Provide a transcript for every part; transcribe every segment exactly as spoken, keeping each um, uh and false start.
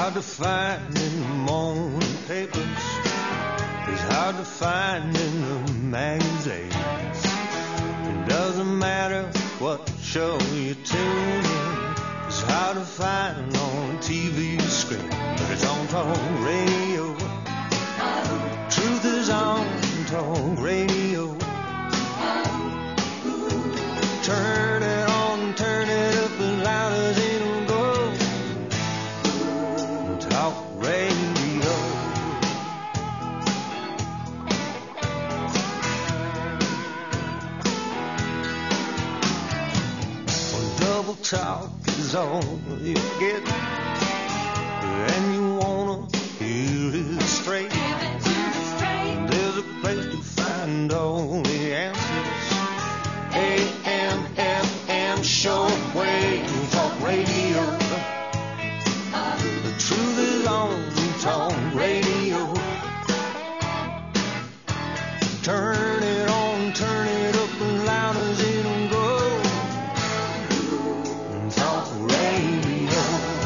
hard to find in the morning papers. It's hard to find in the magazines. It doesn't matter what show you tune in. It's hard to find on T V screen, but it's on talk radio. Truth is on talk radio. Turn it on, turn it up as loud as it'll go. Talk radio. When double talk is all you get, and you wanna hear it straight, there's a place to find all the answers. A M F M shortwave talk radio. The truth is on talk radio. Turn it on, turn it up as loud as it'll go. Talk radio.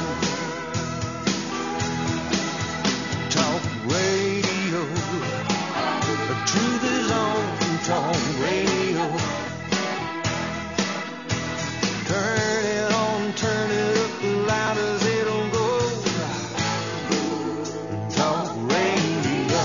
Talk radio. The truth is on talk radio. Turn it on, turn it up as loud as it'll go. Talk radio.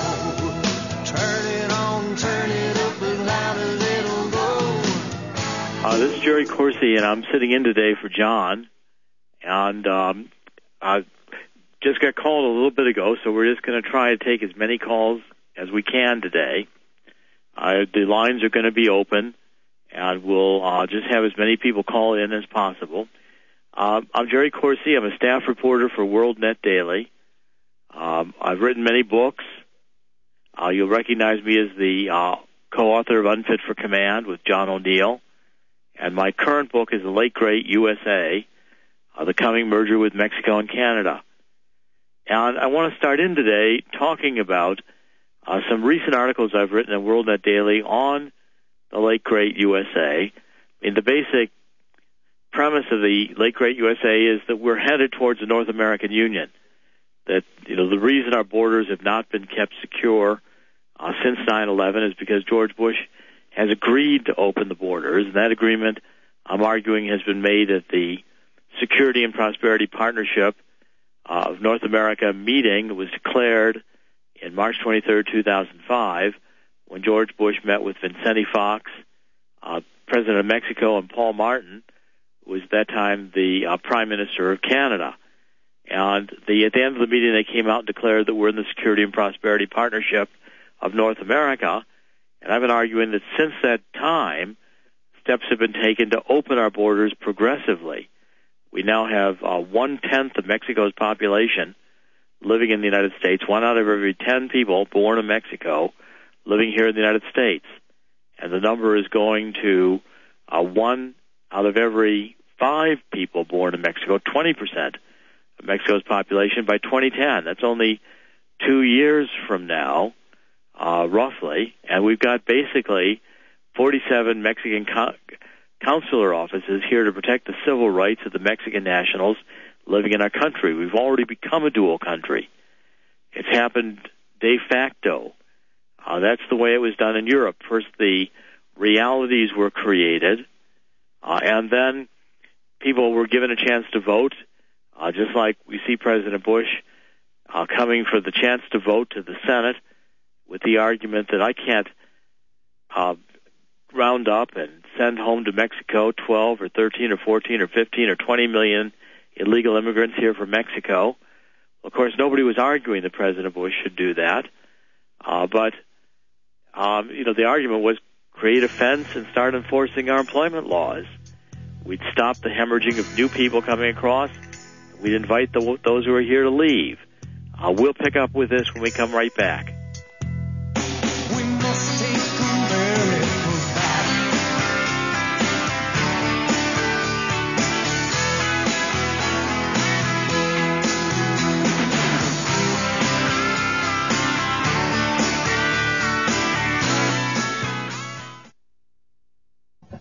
Turn it on, turn it up as loud as it'll go. Uh, this is Jerry Corsi, and I'm sitting in today for John. And um, I just got called a little bit ago, so we're just going to try to take as many calls as we can today. Uh, the lines are going to be open, and we'll uh, just have as many people call in as possible. Uh, I'm Jerry Corsi. I'm a staff reporter for WorldNet Daily. Um, I've written many books. Uh, you'll recognize me as the uh, co-author of Unfit for Command with John O'Neill. And my current book is The Late Great U S A, uh, The Coming Merger with Mexico and Canada. And I want to start in today talking about uh, some recent articles I've written in WorldNet Daily on the late great U S A. I mean, the basic premise of the late great U S A is that we're headed towards the North American Union. That, you know, the reason our borders have not been kept secure uh, since nine eleven is because George Bush has agreed to open the borders, and that agreement, I'm arguing, has been made at the Security and Prosperity Partnership uh, of North America meeting that was declared in March twenty-third, two thousand five, when George Bush met with Vicente Fox, uh, President of Mexico, and Paul Martin, who was at that time the uh, Prime Minister of Canada. And the, at the end of the meeting, they came out and declared that we're in the Security and Prosperity Partnership of North America. And I've been arguing that since that time, steps have been taken to open our borders progressively. We now have uh, one-tenth of Mexico's population living in the United States, one out of every ten people born in Mexico living here in the United States. And the number is going to uh, one out of every five people born in Mexico, twenty percent of Mexico's population by twenty ten. That's only two years from now, uh, roughly. And we've got basically forty-seven Mexican co- consular offices here to protect the civil rights of the Mexican nationals living in our country. We've already become a dual country. It's happened de facto. Uh, that's the way it was done in Europe. First, the realities were created, uh, and then people were given a chance to vote, uh, just like we see President Bush uh, coming for the chance to vote to the Senate with the argument that I can't uh, round up and send home to Mexico twelve or thirteen or fourteen or fifteen or twenty million illegal immigrants here from Mexico. Of course, nobody was arguing that President Bush should do that, uh, but um, you know, the argument was create a fence and start enforcing our employment laws. We'd stop the hemorrhaging of new people coming across. We'd invite the, those who are here to leave. Uh, we'll pick up with this when we come right back. We must take America back.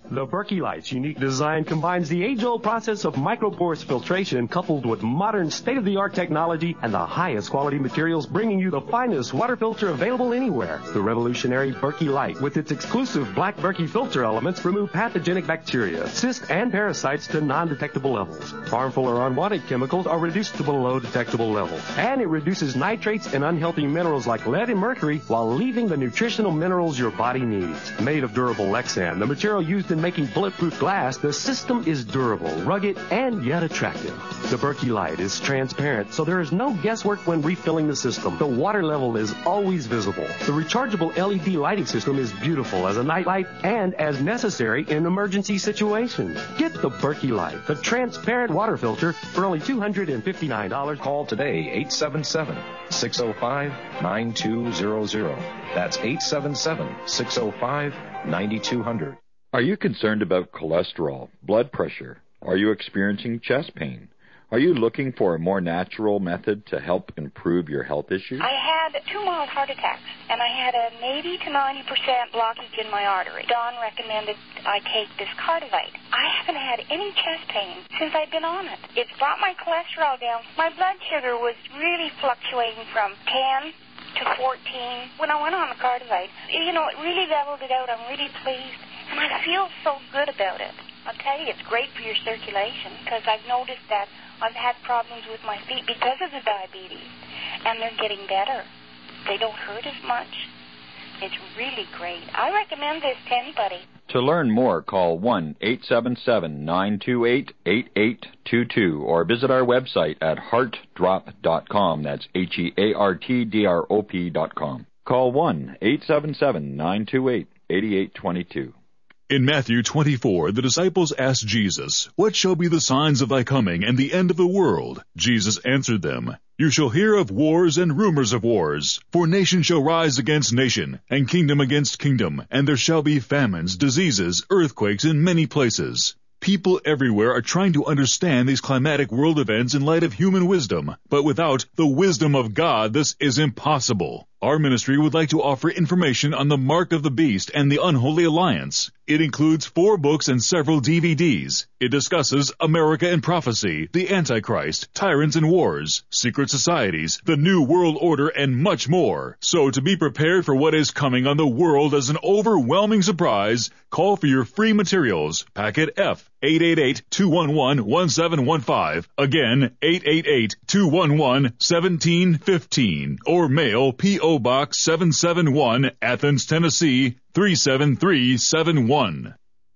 The Berkey Light's unique design combines the age-old process of microporous filtration coupled with modern state-of-the-art technology and the highest quality materials, bringing you the finest water filter available anywhere. The revolutionary Berkey Light, with its exclusive black Berkey filter elements, remove pathogenic bacteria, cysts, and parasites to non-detectable levels. Harmful or unwanted chemicals are reduced to below detectable levels. And it reduces nitrates and unhealthy minerals like lead and mercury while leaving the nutritional minerals your body needs. Made of durable Lexan, the material used in making bulletproof glass, the system is durable, rugged, and yet attractive. The Berkey Light is transparent, so there is no guesswork when refilling the system. The water level is always visible. The rechargeable L E D lighting system is beautiful as a night light and as necessary in emergency situations. Get the Berkey Light, the transparent water filter, for only two hundred fifty-nine dollars. Call today, eight seven seven, six oh five, nine two zero zero. That's eight seven seven, six oh five, nine two zero zero. Are you concerned about cholesterol, blood pressure? Are you experiencing chest pain? Are you looking for a more natural method to help improve your health issues? I had two mild heart attacks, and I had an eighty to ninety percent blockage in my artery. Don recommended I take this Cardivite. I haven't had any chest pain since I've been on it. It's brought my cholesterol down. My blood sugar was really fluctuating from ten to fourteen when I went on the Cardivite. You know, it really leveled it out. I'm really pleased. And I feel so good about it. I'll tell you, it's great for your circulation because I've noticed that I've had problems with my feet because of the diabetes, and they're getting better. They don't hurt as much. It's really great. I recommend this to anybody. To learn more, call one eight seven seven, nine two eight, eight eight two two or visit our website at heart drop dot com. That's H E A R T D R O P dot com. Call one eight seven seven, nine two eight, eight eight two two. In Matthew twenty-four, the disciples asked Jesus, "What shall be the signs of thy coming and the end of the world?" Jesus answered them, "You shall hear of wars and rumors of wars. For nation shall rise against nation, and kingdom against kingdom, and there shall be famines, diseases, earthquakes in many places." People everywhere are trying to understand these climatic world events in light of human wisdom, but without the wisdom of God, this is impossible. Our ministry would like to offer information on the Mark of the Beast and the Unholy Alliance. It includes four books and several D V Ds. It discusses America and prophecy, the Antichrist, tyrants and wars, secret societies, the New World Order, and much more. So to be prepared for what is coming on the world as an overwhelming surprise, call for your free materials. Packet F, eight eight eight, two one one, one seven one five. Again, eight eight eight, two one one, one seven one five. Or mail P O Box seven seven one, Athens, Tennessee, three seven three seven one.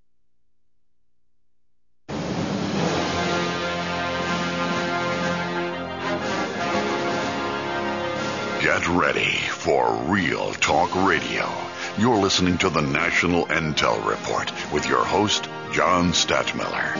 Get ready for Real Talk Radio. You're listening to the National Intel Report with your host, John Stadtmiller.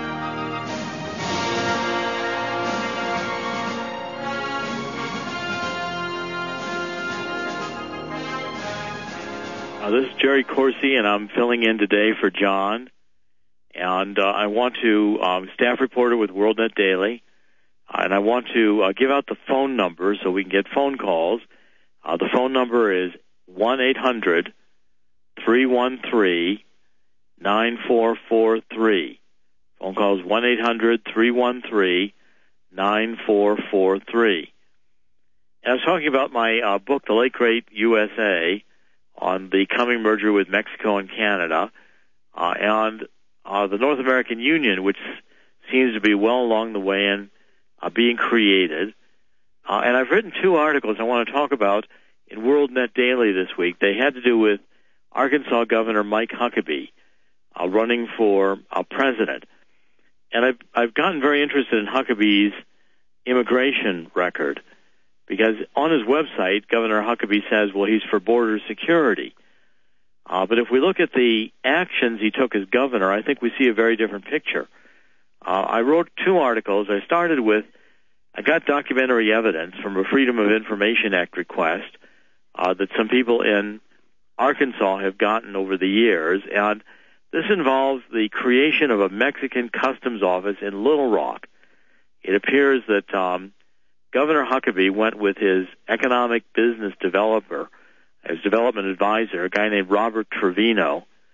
Uh, this is Jerry Corsi, and I'm filling in today for John. And uh, I want to, um, staff reporter with WorldNet Daily, uh, and I want to uh, give out the phone number so we can get phone calls. Uh, the phone number is one eight hundred, three one three, nine four four three. Phone call is one eight hundred, three one three, nine four four three. And I was talking about my uh, book, The Late Great U S A, on the coming merger with Mexico and Canada, uh, and uh, the North American Union, which seems to be well along the way in uh, being created. Uh, and I've written two articles I want to talk about in WorldNet Daily this week. They had to do with Arkansas Governor Mike Huckabee uh, running for uh, president. And I've, I've gotten very interested in Huckabee's immigration record, because on his website, Governor Huckabee says, well, he's for border security. Uh, but if we look at the actions he took as governor, I think we see a very different picture. Uh, I wrote two articles. I started with, I got documentary evidence from a Freedom of Information Act request uh, that some people in Arkansas have gotten over the years, and this involves the creation of a Mexican customs office in Little Rock. It appears that um, Governor Huckabee went with his economic business developer, his development advisor, a guy named Robert Trevino,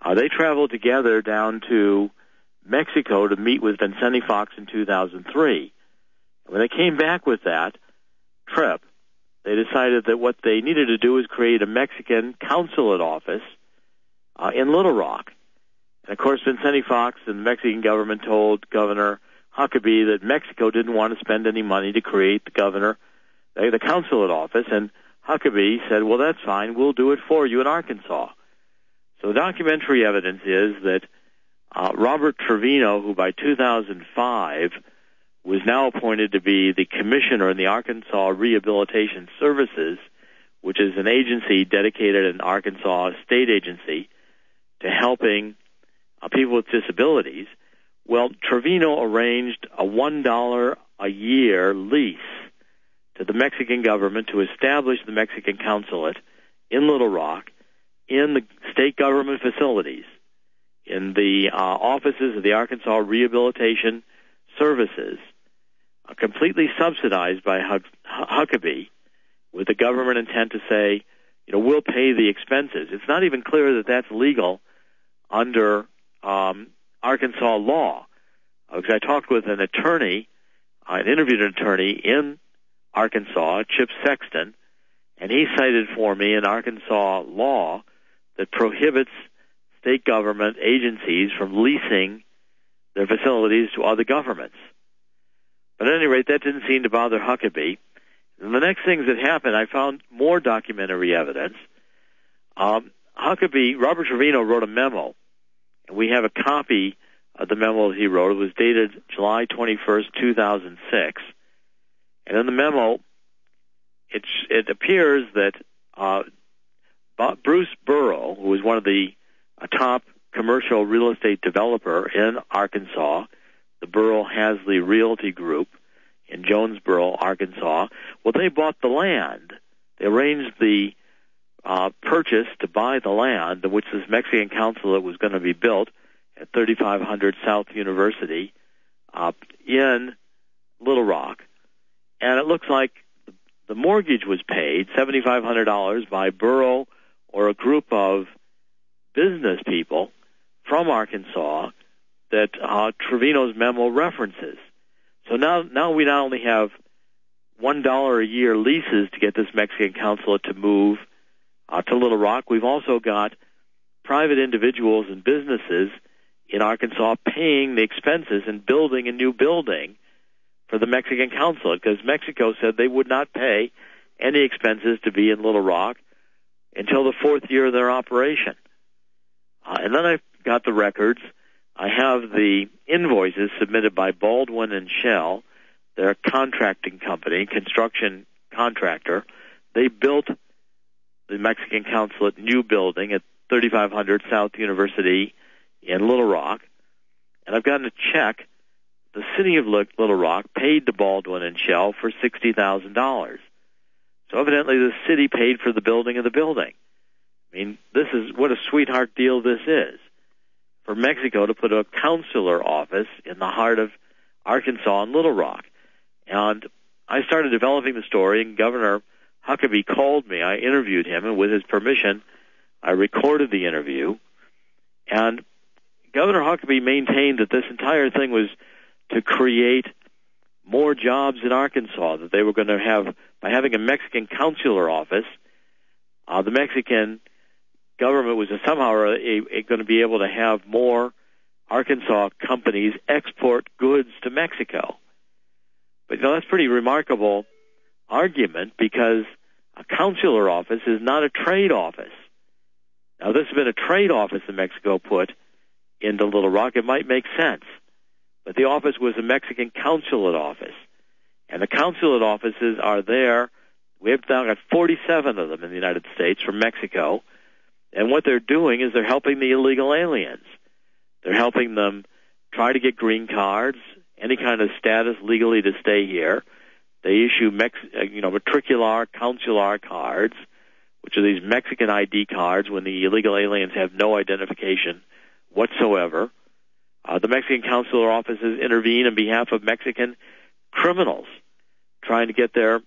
Uh, they traveled together down to Mexico to meet with Vicente Fox in two thousand three. When they came back with that trip, they decided that what they needed to do was create a Mexican consulate office uh, in Little Rock. And, of course, Vicente Fox and the Mexican government told Governor Huckabee that Mexico didn't want to spend any money to create the governor, uh, the consulate office, and Huckabee said, well, that's fine, we'll do it for you in Arkansas. So the documentary evidence is that uh, Robert Trevino, who by two thousand five was now appointed to be the commissioner in the Arkansas Rehabilitation Services, which is an agency dedicated in Arkansas, a state agency, to helping uh, people with disabilities. Well, Trevino arranged a one dollar a year lease to the Mexican government to establish the Mexican consulate in Little Rock, in the state government facilities, in the uh, offices of the Arkansas Rehabilitation Services, uh, completely subsidized by Huck- Huckabee, with the government intent to say, you know, we'll pay the expenses. It's not even clear that that's legal under um, Arkansas law. Uh, because I talked with an attorney, I uh, interviewed an attorney in Arkansas, Chip Sexton, and he cited for me an Arkansas law that prohibits state government agencies from leasing their facilities to other governments. But at any rate, that didn't seem to bother Huckabee. And the next things that happened, I found more documentary evidence. Um, Huckabee, Robert Trevino wrote a memo, and we have a copy of the memo that he wrote. It was dated July twenty-first, two thousand six. And in the memo, it, it appears that uh, Bruce Burrow, who was one of the uh, top commercial real estate developer in Arkansas, the Burrow-Hasley Realty Group in Jonesboro, Arkansas, well, they bought the land. They arranged the uh, purchase to buy the land, in which this Mexican consulate was going to be built at thirty-five hundred South University uh, in Little Rock. And it looks like the mortgage was paid, seven thousand five hundred dollars, by Burrow or a group of business people from Arkansas that uh, Trevino's memo references. So now, now we not only have one dollar a year leases to get this Mexican consulate to move uh, to Little Rock, we've also got private individuals and businesses in Arkansas paying the expenses and building a new building for the Mexican consulate, because Mexico said they would not pay any expenses to be in Little Rock until the fourth year of their operation. Uh, and then I've got the records. I have the invoices submitted by Baldwin and Shell, their contracting company, construction contractor. They built the Mexican consulate new building at thirty-five hundred South University in Little Rock. And I've gotten a check. The city of Little Rock paid to Baldwin and Shell for sixty thousand dollars. So evidently the city paid for the building of the building. I mean, this is what a sweetheart deal this is. For Mexico to put a consular office in the heart of Arkansas and Little Rock. And I started developing the story, and Governor Huckabee called me. I interviewed him, and with his permission, I recorded the interview. And Governor Huckabee maintained that this entire thing was to create more jobs in Arkansas, that they were going to have, by having a Mexican consular office, uh, the Mexican government was somehow a, a, going to be able to have more Arkansas companies export goods to Mexico. But, you know, that's a pretty remarkable argument, because a consular office is not a trade office. Now, this has been a trade office that Mexico put into Little Rock. It might make sense. But the office was a Mexican consulate office. And the consulate offices are there. We have now got forty-seven of them in the United States from Mexico. And what they're doing is they're helping the illegal aliens. They're helping them try to get green cards, any kind of status legally to stay here. They issue Mex- you know, matricular, consular cards, which are these Mexican I D cards when the illegal aliens have no identification whatsoever. Uh, the Mexican consular offices intervene on behalf of Mexican criminals trying to get their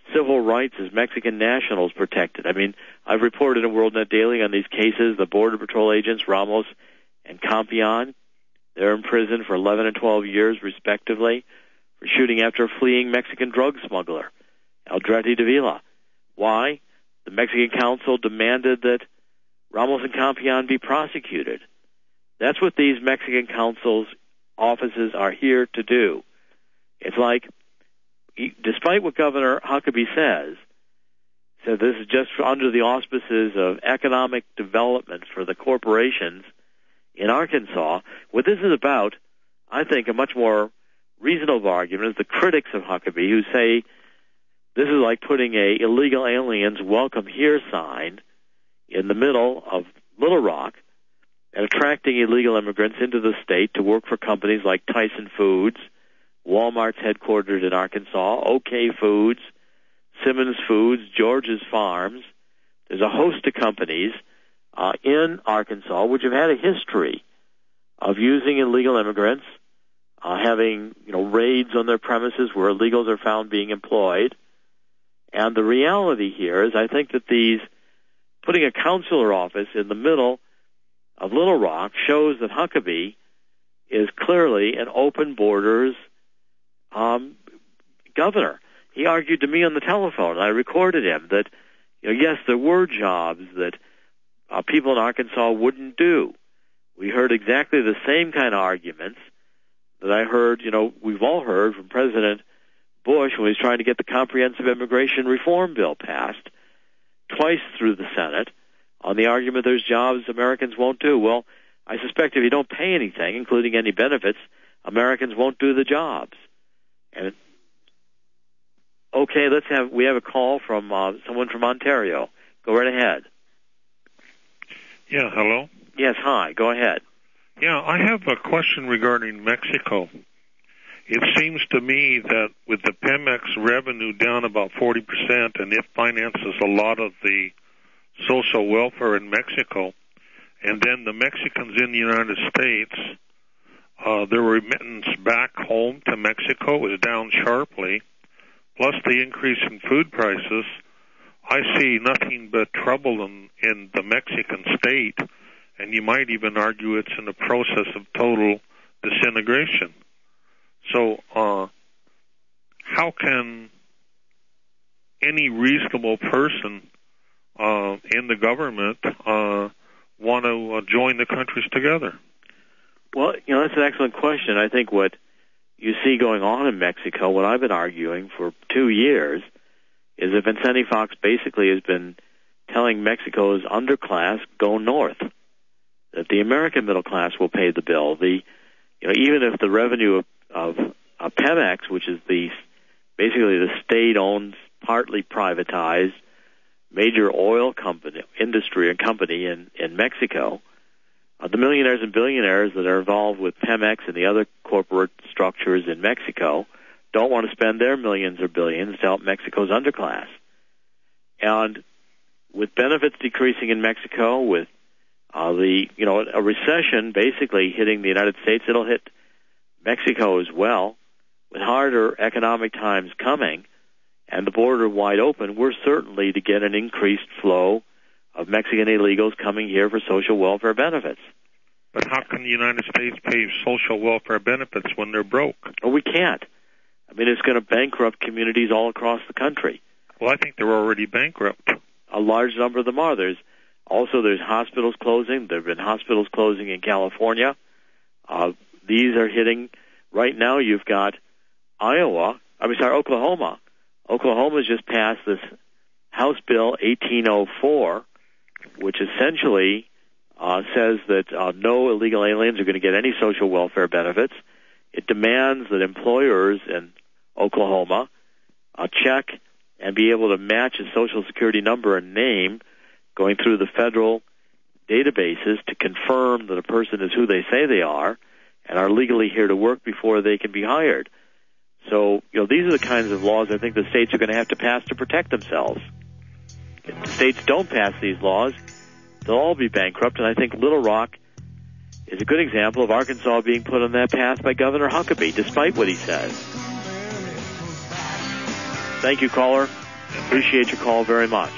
civil rights as Mexican nationals protected. I mean, I've reported in WorldNet Daily on these cases, the Border Patrol agents, Ramos and Campion. They're in prison for eleven and twelve years, respectively, for shooting after a fleeing Mexican drug smuggler, Aldrete Davila. Why? The Mexican Council demanded that Ramos and Campion be prosecuted. That's what these Mexican Council's offices are here to do. It's like, despite what Governor Huckabee says, said this is just under the auspices of economic development for the corporations in Arkansas. What this is about, I think, a much more reasonable argument is the critics of Huckabee who say this is like putting a illegal aliens welcome here sign in the middle of Little Rock and attracting illegal immigrants into the state to work for companies like Tyson Foods, Walmart's headquartered in Arkansas, OK Foods, Simmons Foods, George's Farms. There's a host of companies uh, in Arkansas which have had a history of using illegal immigrants, uh, having you know raids on their premises where illegals are found being employed. And the reality here is I think that these, putting a consular office in the middle of Little Rock shows that Huckabee is clearly an open borders um, governor. He argued to me on the telephone, and I recorded him, that you know, yes, there were jobs that uh, people in Arkansas wouldn't do. We heard exactly the same kind of arguments that I heard, you know, we've all heard from President Bush when he was trying to get the Comprehensive Immigration Reform Bill passed twice through the Senate on the argument there's jobs Americans won't do. Well, I suspect if you don't pay anything, including any benefits, Americans won't do the jobs. And okay, let's have we have a call from uh, someone from Ontario. Go right ahead. Yeah, hello? Yes, hi. Go ahead. Yeah, I have a question regarding Mexico. It seems to me that with the Pemex revenue down about forty percent, and it finances a lot of the social welfare in Mexico, and then the Mexicans in the United States, uh, their remittance back home to Mexico is down sharply, plus the increase in food prices. I see nothing but trouble in, in the Mexican state, and you might even argue it's in the process of total disintegration. So, uh, how can any reasonable person uh, in the government uh, want to uh, join the countries together? Well, you know, that's an excellent question. I think what you see going on in Mexico, what I've been arguing for two years, is that Vicente Fox basically has been telling Mexico's underclass, go north, that the American middle class will pay the bill. The, you know, even if the revenue of of uh, Pemex, which is the basically the state-owned, partly privatized major oil company, industry and company in, in Mexico, uh, the millionaires and billionaires that are involved with Pemex and the other corporate structures in Mexico don't want to spend their millions or billions to help Mexico's underclass. And with benefits decreasing in Mexico, with uh, the you know a recession basically hitting the United States, it'll hit Mexico as well. With harder economic times coming and the border wide open, we're certainly to get an increased flow of Mexican illegals coming here for social welfare benefits. But how can the United States pay social welfare benefits when they're broke? Well, we can't. I mean, it's going to bankrupt communities all across the country. Well, I think they're already bankrupt. A large number of them are. There's also there's hospitals closing. There have been hospitals closing in California. Uh, these are hitting. Right now, you've got Iowa. I mean, sorry, Oklahoma. Oklahoma's just passed this House Bill eighteen oh four, which essentially uh, says that uh, no illegal aliens are going to get any social welfare benefits. It demands that employers in Oklahoma uh, check and be able to match a social security number and name going through the federal databases to confirm that a person is who they say they are and are legally here to work before they can be hired. So, you know, these are the kinds of laws I think the states are going to have to pass to protect themselves. If the states don't pass these laws, they'll all be bankrupt, and I think Little Rock is a good example of Arkansas being put on that path by Governor Huckabee, despite what he says. Thank you, caller. Appreciate your call very much.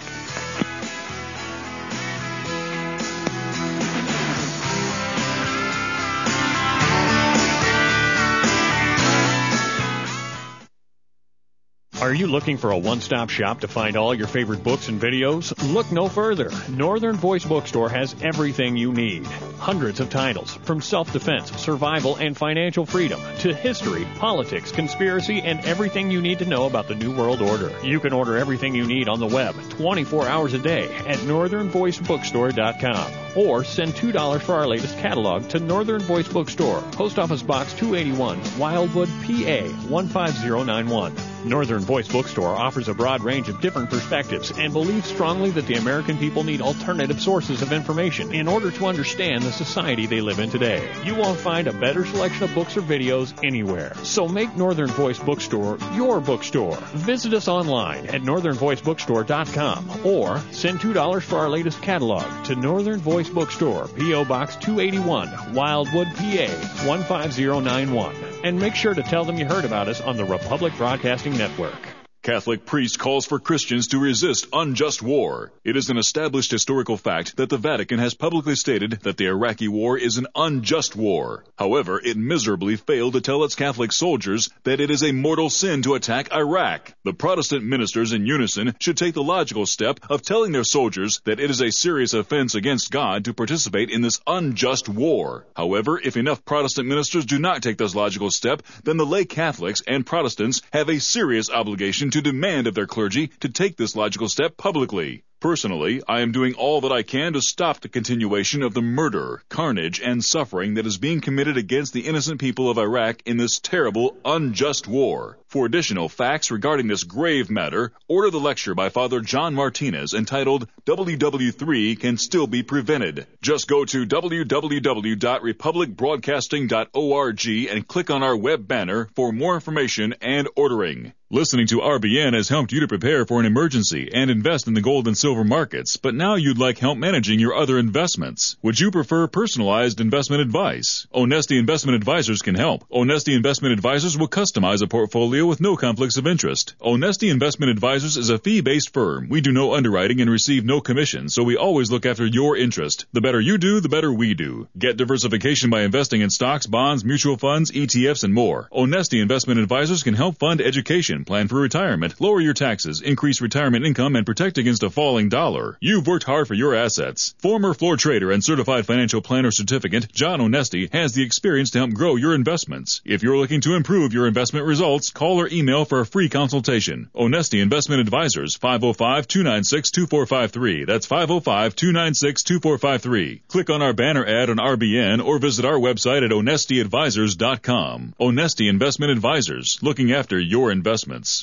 Are you looking for a one-stop shop to find all your favorite books and videos? Look no further. Northern Voice Bookstore has everything you need. Hundreds of titles, from self-defense, survival, and financial freedom, to history, politics, conspiracy, and everything you need to know about the New World Order. You can order everything you need on the web, twenty-four hours a day, at northern voice bookstore dot com. Or send two dollars for our latest catalog to Northern Voice Bookstore, Post Office Box two eighty-one, Wildwood, P A one five zero nine one. Northern Voice Bookstore offers a broad range of different perspectives and believes strongly that the American people need alternative sources of information in order to understand the society they live in today. You won't find a better selection of books or videos anywhere. So make Northern Voice Bookstore your bookstore. Visit us online at northern voice bookstore dot com or send two dollars for our latest catalog to Northern Voice Bookstore, P O Box two eighty-one, Wildwood, P A one five zero nine one. And make sure to tell them you heard about us on the Republic Broadcasting Network. Catholic priest calls for Christians to resist unjust war. It is an established historical fact that the Vatican has publicly stated that the Iraqi war is an unjust war. However, it miserably failed to tell its Catholic soldiers that it is a mortal sin to attack Iraq. The Protestant ministers in unison should take the logical step of telling their soldiers that it is a serious offense against God to participate in this unjust war. However, if enough Protestant ministers do not take this logical step, then the lay Catholics and Protestants have a serious obligation to to demand of their clergy to take this logical step publicly. Personally, I am doing all that I can to stop the continuation of the murder, carnage, and suffering that is being committed against the innocent people of Iraq in this terrible, unjust war. For additional facts regarding this grave matter, order the lecture by Father John Martinez entitled W W three Can Still Be Prevented. Just go to w w w dot republic broadcasting dot org and click on our web banner for more information and ordering. Listening to R B N has helped you to prepare for an emergency and invest in the gold and silver markets, but now you'd like help managing your other investments. Would you prefer personalized investment advice? Onesti Investment Advisors can help. Onesti Investment Advisors will customize a portfolio with no conflicts of interest. Onesti Investment Advisors is a fee-based firm. We do no underwriting and receive no commission, so we always look after your interest. The better you do, the better we do. Get diversification by investing in stocks, bonds, mutual funds, E T Fs, and more. Onesti Investment Advisors can help fund education, plan for retirement, lower your taxes, increase retirement income, and protect against a falling dollar. You've worked hard for your assets. Former floor trader and certified financial planner certificate, John Onesti, has the experience to help grow your investments. If you're looking to improve your investment results, call or email for a free consultation. Onesti Investment Advisors, five oh five, two nine six, two four five three. That's five oh five, two nine six, two four five three. Click on our banner ad on R B N or visit our website at onesti advisors dot com. Onesti Investment Advisors, looking after your investments.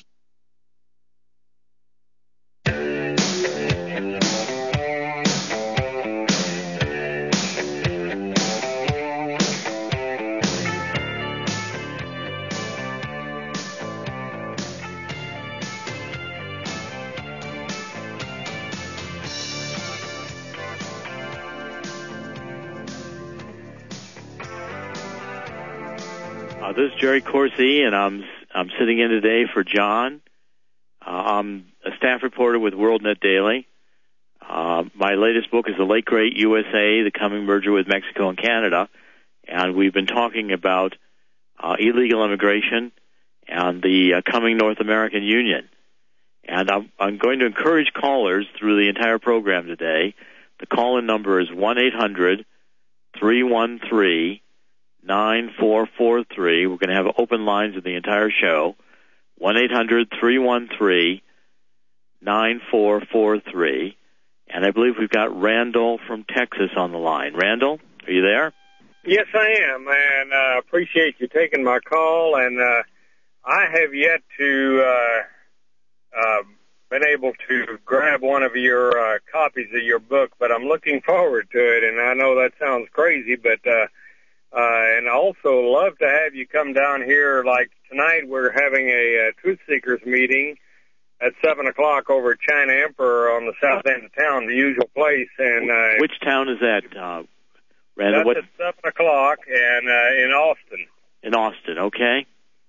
Uh, this is Jerry Corsi, and I'm I'm sitting in today for John. Uh, I'm a staff reporter with WorldNet Daily. Uh, my latest book is The Late Great U S A, The Coming Merger with Mexico and Canada, and we've been talking about uh, illegal immigration and the uh, coming North American Union. And I'm, I'm going to encourage callers through the entire program today. The call-in number is one eight hundred, three one three, nine four four three. We're going to have open lines in the entire show. one eight hundred, three one three, nine four four three. And I believe we've got Randall from Texas on the line. Randall, are you there? Yes, I am, and I uh, appreciate you taking my call. And uh, I have yet to uh, uh, been able to grab one of your uh, copies of your book, but I'm looking forward to it. And I know that sounds crazy, but uh, uh, and I also love to have you come down here. Like tonight, we're having a, a Truth Seekers meeting at seven o'clock over at China Emperor on the south end of town, the usual place. And uh, which town is that, uh, Randall? That's what? at seven o'clock, and uh, in Austin. In Austin, okay.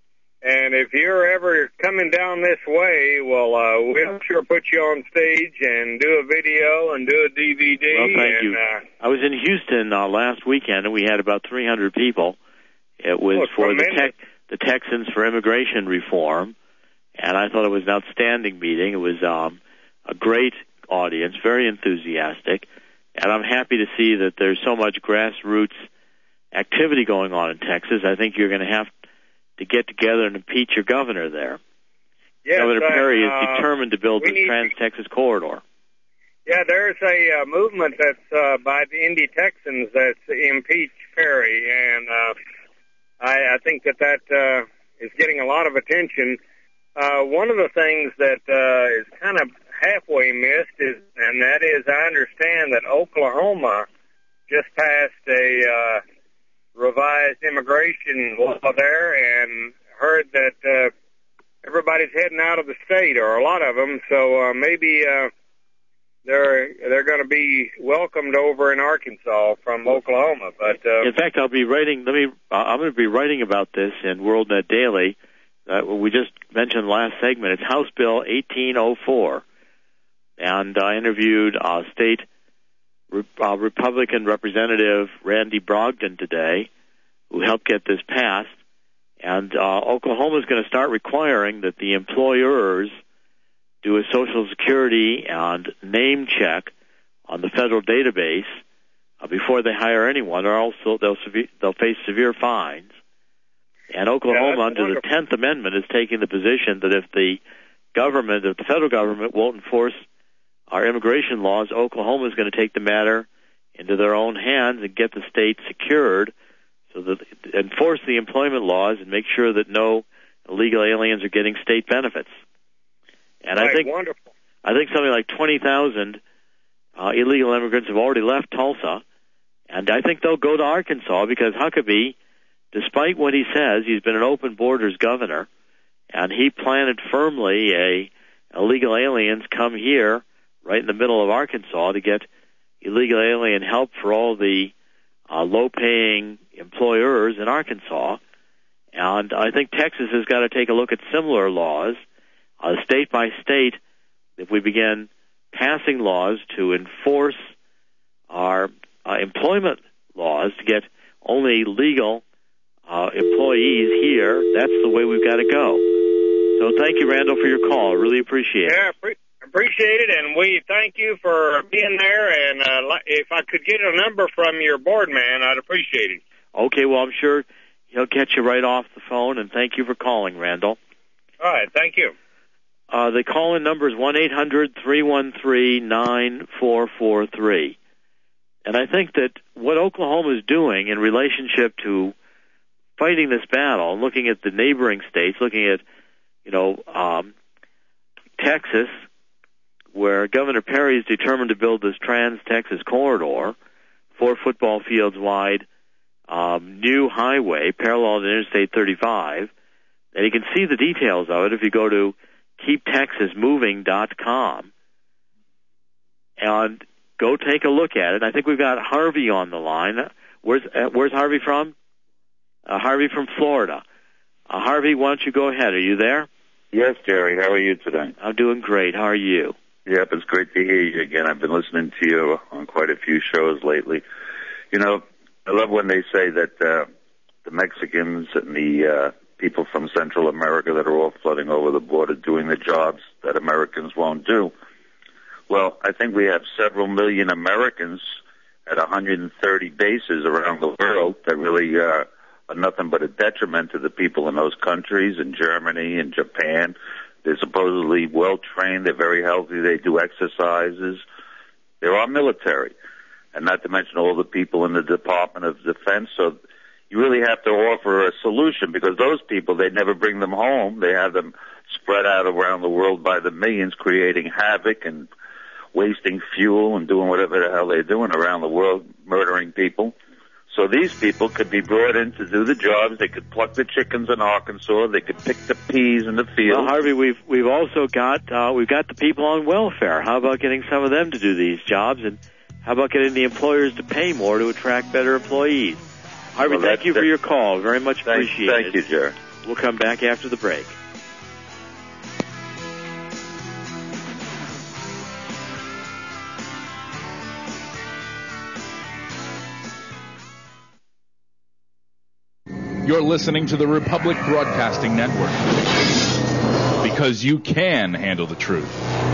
And if you're ever coming down this way, well, uh, we'll sure put you on stage and do a video and do a D V D. Well, thank and, you. Uh, I was in Houston uh, last weekend, and we had about three hundred people. It was oh, for the, tremendous. tech, the Texans for Immigration Reform, and I thought it was an outstanding meeting. It was um, a great audience, very enthusiastic, and I'm happy to see that there's so much grassroots activity going on in Texas. I think you're going to have to get together and impeach your governor there. Yes, Governor Perry uh, is determined to build we the need- Trans-Texas Corridor. Yeah, there's a uh, movement that's uh, by the Indy Texans that's impeach Perry, and uh, I, I think that that uh, is getting a lot of attention. Uh, one of the things that uh, is kind of halfway missed is, and that is, I understand that Oklahoma just passed a uh, revised immigration law there, and heard that uh, everybody's heading out of the state, or a lot of them. So uh, maybe uh, they're they're going to be welcomed over in Arkansas from Oklahoma. But uh, in fact, I'll be writing. Let me. Uh, I'm going to be writing about this in WorldNet Daily. Uh, we just mentioned last segment. It's House Bill eighteen oh four, and I interviewed uh, State Re- uh, Republican Representative Randy Brogdon today, who helped get this passed. And uh, Oklahoma is going to start requiring that the employers do a Social Security and name check on the federal database uh, before they hire anyone, or else they'll, seve- they'll face severe fines. And Oklahoma, yeah, under wonderful. the tenth Amendment, is taking the position that if the government, if the federal government won't enforce our immigration laws, Oklahoma is going to take the matter into their own hands and get the state secured, so that enforce the employment laws and make sure that no illegal aliens are getting state benefits. And right, I think wonderful. I think something like twenty thousand uh, illegal immigrants have already left Tulsa, and I think they'll go to Arkansas because Huckabee, despite what he says, he's been an open borders governor, and he planted firmly a illegal aliens come here right in the middle of Arkansas to get illegal alien help for all the uh, low-paying employers in Arkansas. And I think Texas has got to take a look at similar laws, uh, state by state, if we begin passing laws to enforce our uh, employment laws to get only legal uh, employees here. That's the way we've got to go. So thank you, Randall, for your call. I really appreciate it. Yeah, pre- appreciate it, and we thank you for being there. And uh, li- if I could get a number from your board man, I'd appreciate it. Okay, well, I'm sure he'll get you right off the phone, and thank you for calling, Randall. All right, thank you. Uh, the call-in number is one eight hundred three one three nine four four three. And I think that what Oklahoma is doing in relationship to fighting this battle, looking at the neighboring states, looking at, you know, um, Texas, where Governor Perry is determined to build this Trans-Texas Corridor, four football fields wide, um, new highway parallel to Interstate thirty-five. And you can see the details of it if you go to keep texas moving dot com and go take a look at it. I think we've got Harvey on the line. Where's uh, where's Harvey from? Uh, Harvey from Florida. Uh, Harvey, why don't you go ahead? Are you there? Yes, Jerry. How are you today? I'm doing great. How are you? Yep, it's great to hear you again. I've been listening to you on quite a few shows lately. You know, I love when they say that uh, the Mexicans and the uh, people from Central America that are all flooding over the border doing the jobs that Americans won't do. Well, I think we have several million Americans at one hundred thirty bases around the world that really uh, are nothing but a detriment to the people in those countries, in Germany and Japan. They're supposedly well-trained. They're very healthy. They do exercises. They're our military, and not to mention all the people in the Department of Defense. So you really have to offer a solution, because those people, they never bring them home. They have them spread out around the world by the millions, creating havoc and wasting fuel and doing whatever the hell they're doing around the world, murdering people. So these people could be brought in to do the jobs. They could pluck the chickens in Arkansas. They could pick the peas in the field. Well, Harvey, we've we've also got uh, we've got the people on welfare. How about getting some of them to do these jobs, and how about getting the employers to pay more to attract better employees? Harvey, Well, thank you for that, your call. Very much thank, appreciated. Thank you, Jerry. We'll come back after the break. You're listening to the Republic Broadcasting Network, because you can handle the truth.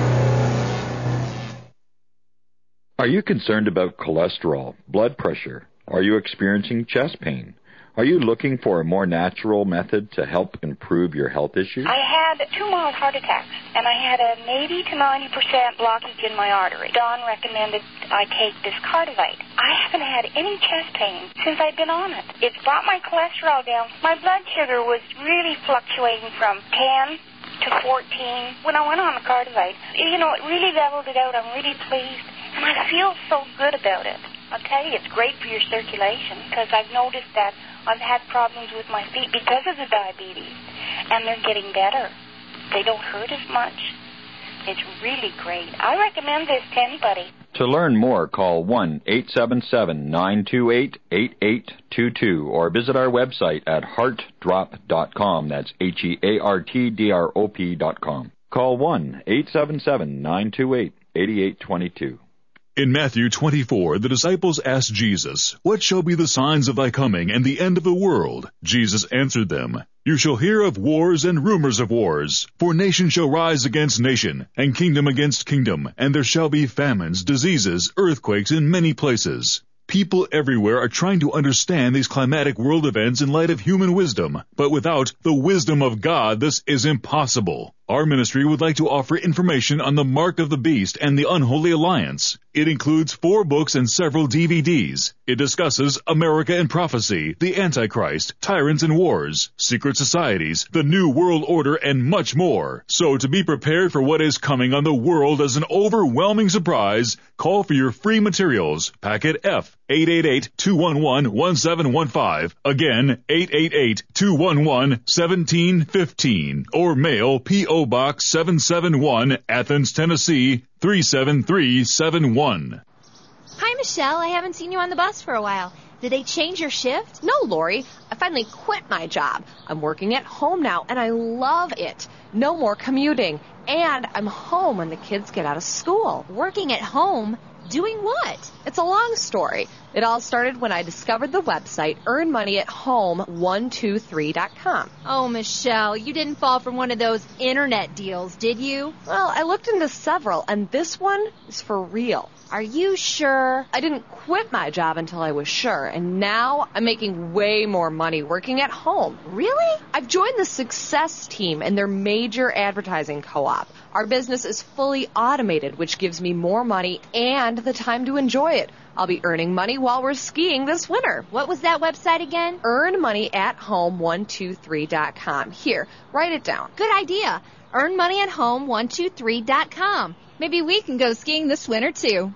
Are you concerned about cholesterol, blood pressure? Are you experiencing chest pain? Are you looking for a more natural method to help improve your health issues? I had two mild heart attacks, and I had an eighty to ninety percent blockage in my artery. Don recommended I take this Cardivite. I haven't had any chest pain since I've been on it. It's brought my cholesterol down. My blood sugar was really fluctuating from ten to fourteen when I went on the Cardivite. You know, it really leveled it out. I'm really pleased, and I feel so good about it. I'll tell you, it's great for your circulation, because I've noticed that I've had problems with my feet because of the diabetes, and they're getting better. They don't hurt as much. It's really great. I recommend this to anybody. To learn more, call one eight seven seven, nine two eight, eight eight two two or visit our website at heart drop dot com. That's H E A R T D R O P dot com. Call one eight seven seven, nine two eight, eight eight two two. In Matthew twenty-four, the disciples asked Jesus, "What shall be the signs of thy coming and the end of the world?" Jesus answered them, "You shall hear of wars and rumors of wars. For nation shall rise against nation, and kingdom against kingdom, and there shall be famines, diseases, earthquakes in many places." People everywhere are trying to understand these climatic world events in light of human wisdom, but without the wisdom of God, this is impossible. Our ministry would like to offer information on the Mark of the Beast and the Unholy Alliance. It includes four books and several D V Ds. It discusses America and Prophecy, the Antichrist, Tyrants and Wars, Secret Societies, the New World Order, and much more. So to be prepared for what is coming on the world as an overwhelming surprise, call for your free materials. Packet F, eight eight eight, two one one, one seven one five. Again, eight eight eight, two one one, one seven one five. Or mail P O Box seven seven one, Athens, Tennessee, three seven three seven one. Hi, Michelle. I haven't seen you on the bus for a while. Did they change your shift? No, Lori. I finally quit my job. I'm working at home now, and I love it. No more commuting. And I'm home when the kids get out of school. Working at home? Doing what? It's a long story. It all started when I discovered the website earn money at home one two three dot com. Oh, Michelle, you didn't fall for one of those internet deals, did you? Well, I looked into several, and this one is for real. Are you sure? I didn't quit my job until I was sure, and now I'm making way more money working at home. Really? I've joined the Success Team and their major advertising co-op. Our business is fully automated, which gives me more money and the time to enjoy it. I'll be earning money while we're skiing this winter. What was that website again? earn money at home one two three dot com. Here, write it down. Good idea. earn money at home one two three dot com. Maybe we can go skiing this winter, too.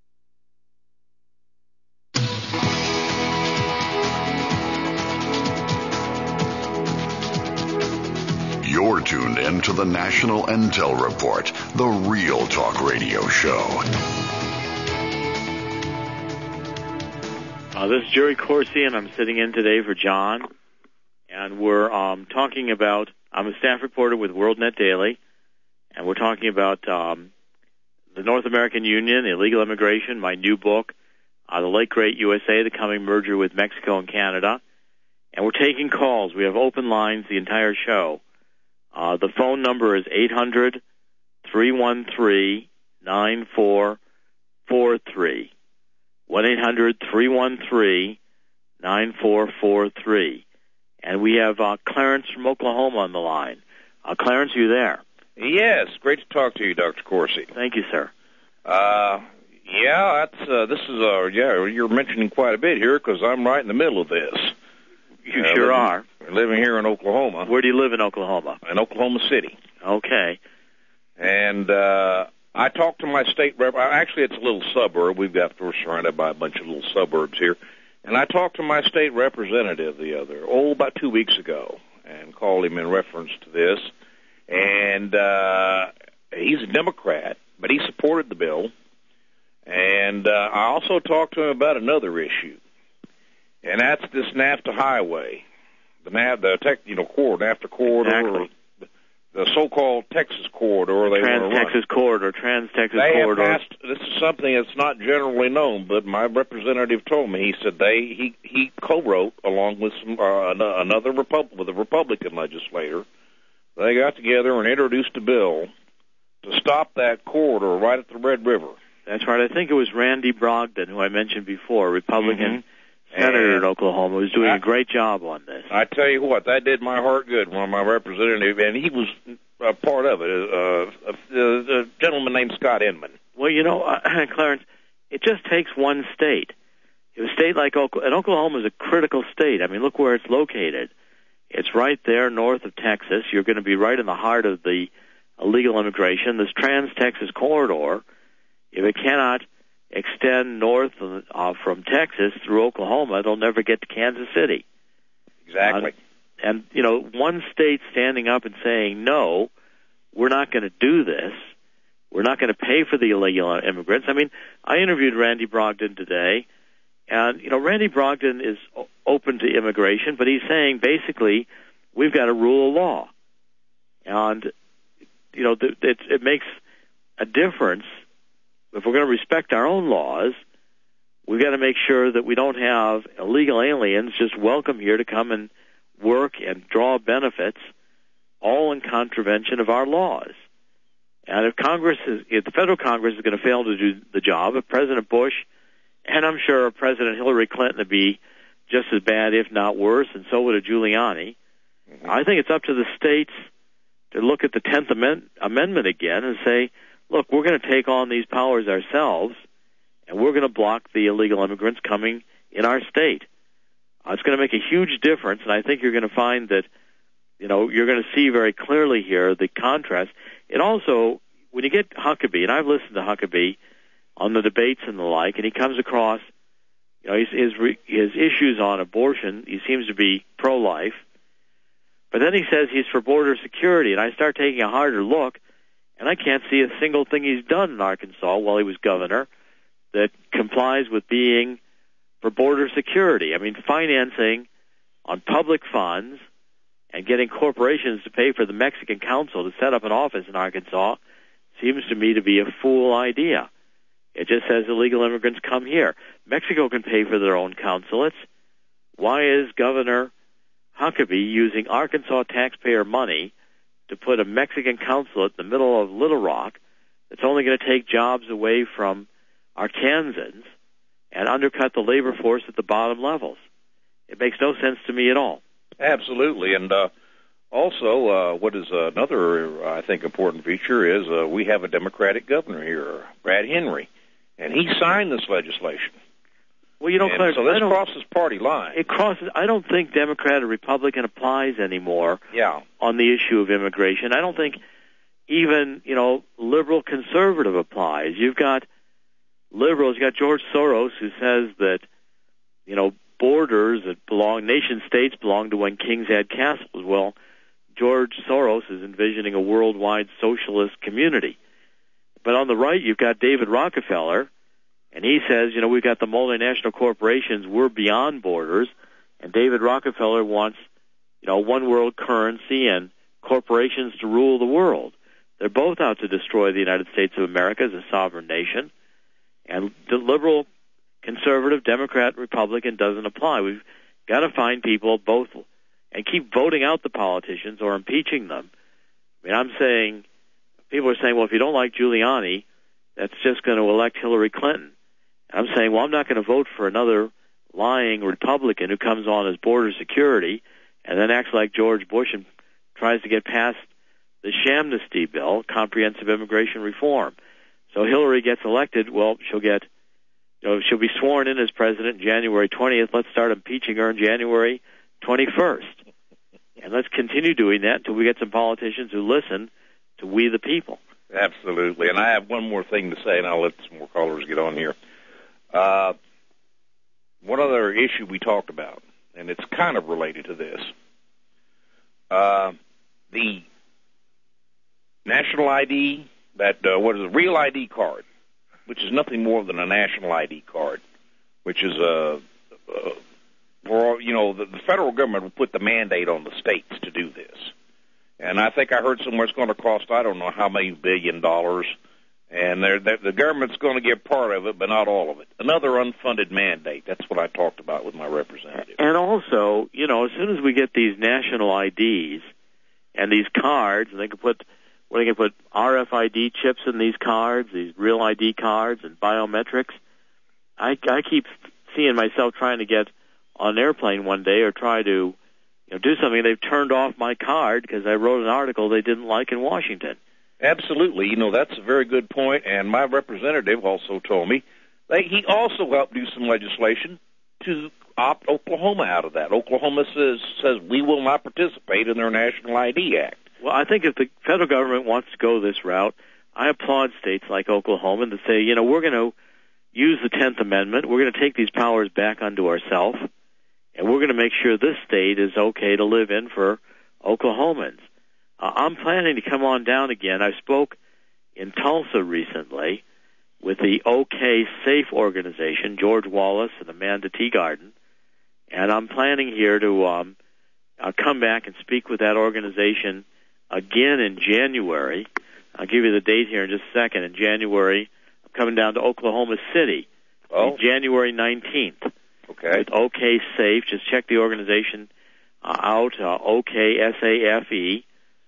You're tuned in to the National Intel Report, the Real Talk Radio Show. Uh, this is Jerry Corsi, and I'm sitting in today for John. And we're um, talking about, I'm a staff reporter with WorldNet Daily, and we're talking about um, the North American Union, illegal immigration, my new book, uh, The Late Great U S A, the coming merger with Mexico and Canada. And we're taking calls. We have open lines the entire show. Uh, the phone number is eight hundred, three one three, nine four four three. one eight hundred, three one three, nine four four three. And we have uh, Clarence from Oklahoma on the line. Uh, Clarence, are you there? Yes, great to talk to you, Doctor Corsi. Thank you, sir. Uh, yeah, that's uh, this is uh, yeah, you're mentioning quite a bit here because I'm right in the middle of this. You uh, sure living, are. Living here in Oklahoma. Where do you live in Oklahoma? In Oklahoma City. Okay. And uh, I talked to my state rep. Actually, it's a little suburb. We've got we're surrounded by a bunch of little suburbs here. And I talked to my state representative the other, oh, about two weeks ago, and called him in reference to this. And uh, he's a Democrat, but he supported the bill. And uh, I also talked to him about another issue, and that's this NAFTA highway. the NAV, the tech, you know, corridor, NAFTA corridor, Exactly. or the so-called Texas corridor. They Trans-Texas corridor, Trans-Texas they corridor. Have passed, this is something that's not generally known, but my representative told me. He said they he he co-wrote along with some uh, another Repub- with a Republican legislator. They got together and introduced a bill to stop that corridor right at the Red River. That's right. I think it was Randy Brogdon, who I mentioned before, Republican Mm-hmm. senator And in Oklahoma, who's doing I- a great job on this. I tell you what, that did my heart good. One of my representatives, and he was a part of it, uh, a, a gentleman named Scott Inman. Well, you know, uh, Clarence, it just takes one state. A state like Oklahoma, and Oklahoma is a critical state. I mean, look where it's located. It's right there north of Texas. You're going to be right in the heart of the illegal immigration. This Trans-Texas corridor, if it cannot extend north uh, from Texas through Oklahoma, it'll never get to Kansas City. Exactly. Uh, and, you know, one state standing up and saying, no, we're not going to do this. We're not going to pay for the illegal immigrants. I mean, I interviewed Randy Brogdon today, and, you know, Randy Brogdon is open to immigration, but he's saying basically we've got to rule of law. And, you know, it, it makes a difference. If we're going to respect our own laws, we've got to make sure that we don't have illegal aliens just welcome here to come and work and draw benefits, all in contravention of our laws. And if Congress is, if the federal Congress is going to fail to do the job, if President Bush, and I'm sure President Hillary Clinton would be just as bad, if not worse, and so would a Giuliani, mm-hmm. I think it's up to the states to look at the tenth Amend- Amendment again and say, look, we're going to take on these powers ourselves, and we're going to block the illegal immigrants coming in our state. Uh, it's going to make a huge difference, and I think you're going to find that, you know, you're going to see very clearly here the contrast. It also, when you get Huckabee, and I've listened to Huckabee on the debates and the like, and he comes across, you know, his his, his issues on abortion, he seems to be pro-life, but then he says he's for border security, and I start taking a harder look, and I can't see a single thing he's done in Arkansas while he was governor that complies with being for border security. I mean, financing on public funds and getting corporations to pay for the Mexican consul to set up an office in Arkansas seems to me to be a fool idea. It just says illegal immigrants come here. Mexico can pay for their own consulates. Why is Governor Huckabee using Arkansas taxpayer money to put a Mexican consulate in the middle of Little Rock that's only going to take jobs away from Arkansans and undercut the labor force at the bottom levels? It makes no sense to me at all. Absolutely. And uh, also, uh, what is another, I think, important feature is uh, we have a Democratic governor here, Brad Henry, and he signed this legislation. Well, you know, Clarence, so this I don't, crosses party lines. It crosses. I don't think Democrat or Republican applies anymore. Yeah. On the issue of immigration, I don't think even you know liberal conservative applies. You've got liberals. You got George Soros, who says that you know borders that belong, nation states belong to when kings had castles. Well, George Soros is envisioning a worldwide socialist community. But on the right, you've got David Rockefeller. And he says, you know, we've got the multinational corporations, we're beyond borders, and David Rockefeller wants, you know, one world currency and corporations to rule the world. They're both out to destroy the United States of America as a sovereign nation, and the liberal, conservative, Democrat, Republican doesn't apply. We've got to find people both and keep voting out the politicians or impeaching them. I mean, I'm saying, people are saying, well, if you don't like Giuliani, that's just going to elect Hillary Clinton. I'm saying, well, I'm not going to vote for another lying Republican who comes on as border security and then acts like George Bush and tries to get past the Shamnesty bill, comprehensive immigration reform. So Hillary gets elected, well, she'll get, you know, she'll be sworn in as president January twentieth. Let's start impeaching her on January twenty-first. And let's continue doing that until we get some politicians who listen to we the people. Absolutely. And I have one more thing to say, and I'll let some more callers get on here. Uh, one other issue we talked about, and it's kind of related to this. Uh, the national I D, that uh, what is a real I D card, which is nothing more than a national I D card, which is a, a or, you know, the, the federal government will put the mandate on the states to do this. And I think I heard somewhere it's going to cost, I don't know how many billion dollars, and they're, they're, the government's going to get part of it, but not all of it. Another unfunded mandate. That's what I talked about with my representative. And also, you know, as soon as we get these national I Ds and these cards, and they can put, well, they can put R F I D chips in these cards, these real I D cards and biometrics. I, I keep seeing myself trying to get on an airplane one day or try to, you know, do something. They've turned off my card because I wrote an article they didn't like in Washington. Absolutely. You know, that's a very good point, and my representative also told me that he also helped do some legislation to opt Oklahoma out of that. Oklahoma says says we will not participate in their National I D Act. Well, I think if the federal government wants to go this route, I applaud states like Oklahoma to say, you know, we're going to use the tenth Amendment, we're going to take these powers back unto ourselves, and we're going to make sure this state is okay to live in for Oklahomans. Uh, I'm planning to come on down again. I spoke in Tulsa recently with the OK Safe organization, George Wallace and Amanda Teagarden, and I'm planning here to um, uh, come back and speak with that organization again in January. I'll give you the date here in just a second. In January, I'm coming down to Oklahoma City, oh. January nineteenth. Okay. With OK Safe. Just check the organization uh, out, uh, O K S A F E.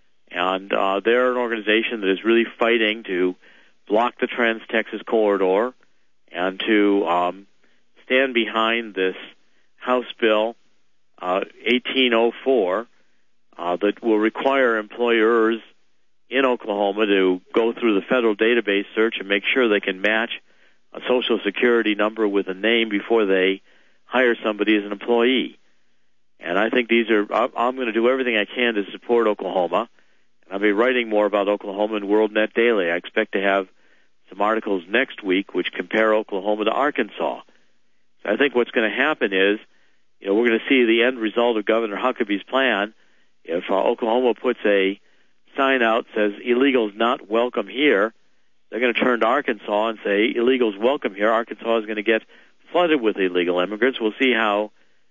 And uh, they're an organization that is really fighting to block the Trans-Texas Corridor and to um, stand behind this House Bill uh, eighteen oh four uh, that will require employers in Oklahoma to go through the federal database search and make sure they can match a Social Security number with a name before they hire somebody as an employee. And I think these are, I'm going to do everything I can to support Oklahoma. I'll be writing more about Oklahoma in WorldNet Daily. I expect to have some articles next week which compare Oklahoma to Arkansas. So I think what's going to happen is, you know, we're going to see the end result of Governor Huckabee's plan. If uh, Oklahoma puts a sign out that says illegals not welcome here, they're going to turn to Arkansas and say illegals welcome here. Arkansas is going to get flooded with illegal immigrants. We'll see how,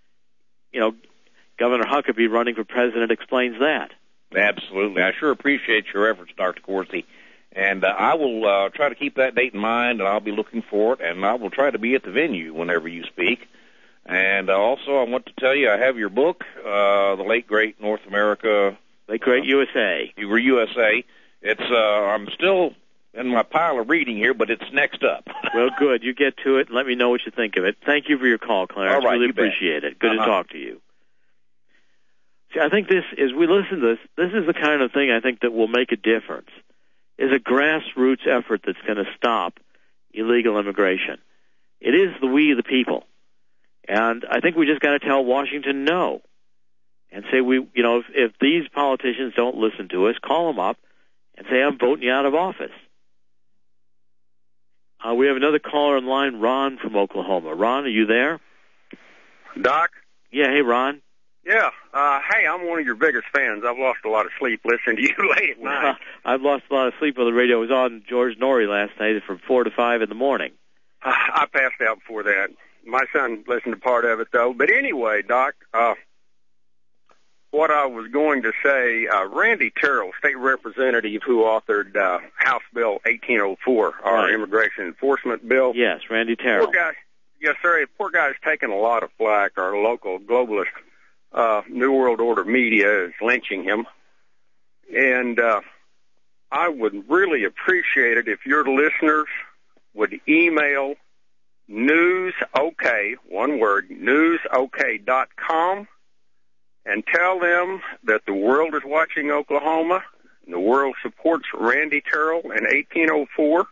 you know, Governor Huckabee running for president explains that. Absolutely. I sure appreciate your efforts, Doctor Coursey. And uh, I will uh, try to keep that date in mind, and I'll be looking for it, and I will try to be at the venue whenever you speak. And uh, also, I want to tell you, I have your book, uh, The Late Great North America. Late Great uh, U S A. You were U S A. It's, uh, I'm still in my pile of reading here, but it's next up. Well, good. You get to it and let me know what you think of it. Thank you for your call, Clarence. All right, really you appreciate bet. it. Good uh-huh. to talk to you. See, I think this, as we listen to this, this is the kind of thing I think that will make a difference, is a grassroots effort that's going to stop illegal immigration. It is the we, the people. And I think we just got to tell Washington no. And say, we, you know, if, if these politicians don't listen to us, call them up and say, I'm voting you out of office. Uh, we have another caller on line, Ron from Oklahoma. Ron, are you there? Doc? Yeah, hey, Ron. Yeah. Uh, hey, I'm one of your biggest fans. I've lost a lot of sleep listening to you late at night. Uh, I've lost a lot of sleep on the radio. I was on George Norrie last night from four to five in the morning. Uh, I passed out before that. My son listened to part of it, though. But anyway, Doc, uh, what I was going to say, uh, Randy Terrell, state representative who authored uh, House Bill eighteen oh four, our right. immigration enforcement bill. Yes, Randy Terrell. Poor guy. Yes, sir. Poor guy's taking a lot of flack. Our local globalist Uh, New World Order media is lynching him. And uh, I would really appreciate it if your listeners would email newsok, one word, newsok dot com, and tell them that the world is watching Oklahoma, and the world supports Randy Terrell in eighteen oh four,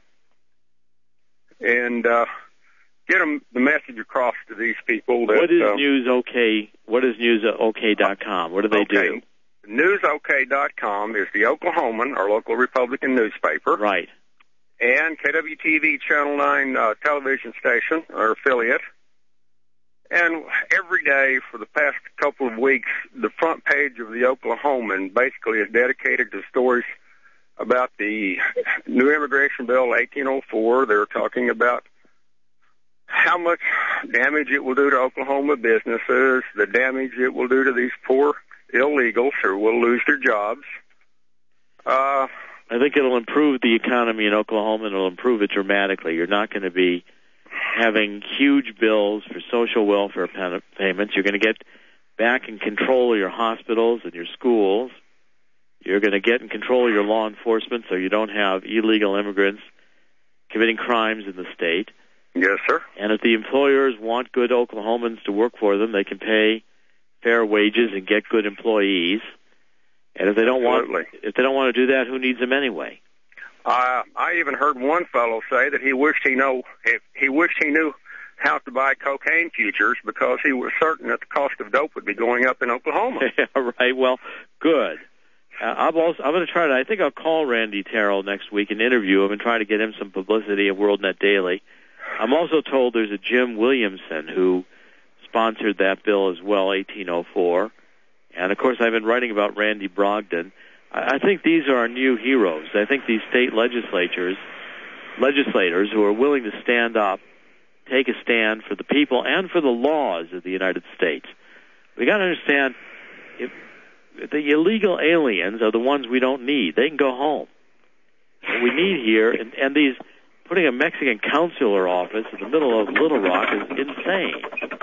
and uh, get them the message across to these people. That, what is uh, News OK? What is newsok dot com? What do they okay. do? newsok dot com is the Oklahoman, our local Republican newspaper. Right. And K W T V Channel nine uh, television station, our affiliate. And every day for the past couple of weeks, the front page of the Oklahoman basically is dedicated to stories about the new immigration bill eighteen oh four. They're talking about how much damage it will do to Oklahoma businesses, the damage it will do to these poor illegals who will lose their jobs. Uh, I think it'll improve the economy in Oklahoma, and it'll improve it dramatically. You're not going to be having huge bills for social welfare payments. You're going to get back in control of your hospitals and your schools. You're going to get in control of your law enforcement so you don't have illegal immigrants committing crimes in the state. Yes, sir. And if the employers want good Oklahomans to work for them, they can pay fair wages and get good employees. And if they don't Absolutely. want, if they don't want to do that, who needs them anyway? Uh, I even heard one fellow say that he wished he know if he wished he knew how to buy cocaine futures because he was certain that the cost of dope would be going up in Oklahoma. Yeah, right. Well, good. Uh, I'm also I'm going to try to. I think I'll call Randy Terrell next week and interview him and try to get him some publicity at WorldNet Daily. I'm also told there's a Jim Williamson who sponsored that bill as well, eighteen oh four. And, of course, I've been writing about Randy Brogdon. I, I think these are our new heroes. I think these state legislatures, legislators who are willing to stand up, take a stand for the people and for the laws of the United States. We got to understand, if the illegal aliens are the ones we don't need. They can go home. What we need here, and, and these putting a Mexican consular office in the middle of Little Rock is insane.